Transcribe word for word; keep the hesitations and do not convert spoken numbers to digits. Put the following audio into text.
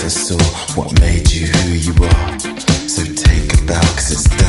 never saw what made you who you are. So take a bow, cause it's